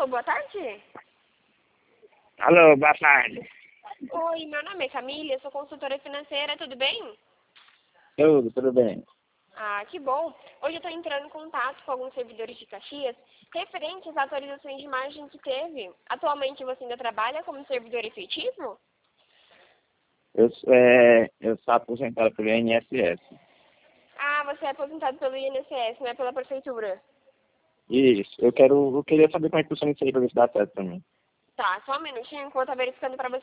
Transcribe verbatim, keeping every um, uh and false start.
Alô, boa tarde. Alô, boa tarde. Oi, meu nome é Camila, eu sou consultora financeira, tudo bem? Tudo, tudo bem. Ah, que bom. Hoje eu estou entrando em contato com alguns servidores de Caxias referentes às atualizações de margem que teve. Atualmente você ainda trabalha como servidor efetivo? Eu, é, eu sou aposentado pelo I N S S. Ah, você é aposentado pelo I N S S, não é pela prefeitura? Isso, eu quero, eu queria saber como é que funciona isso aí pra ver se dá certo também. Tá, só um minutinho enquanto eu tô verificando para você.